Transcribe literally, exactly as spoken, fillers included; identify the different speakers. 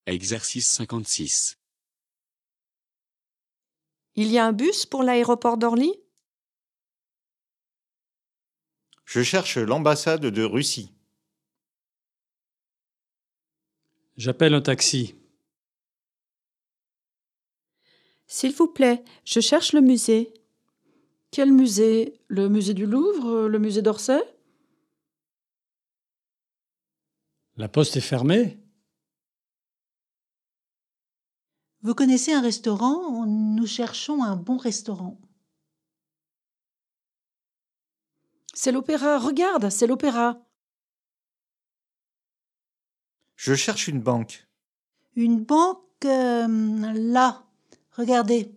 Speaker 1: Exercice cinquante-six.
Speaker 2: Il y a un bus pour l'aéroport d'Orly ?
Speaker 3: Je cherche l'ambassade de Russie.
Speaker 4: J'appelle un taxi.
Speaker 2: S'il vous plaît, je cherche le musée.
Speaker 5: Quel musée ? Le musée du Louvre ? Le musée d'Orsay ?
Speaker 4: La poste est fermée ?
Speaker 6: Vous connaissez un restaurant ? Nous cherchons un bon restaurant.
Speaker 5: C'est l'opéra, regarde, c'est l'opéra.
Speaker 3: Je cherche une banque.
Speaker 6: Une banque, euh, là, regardez.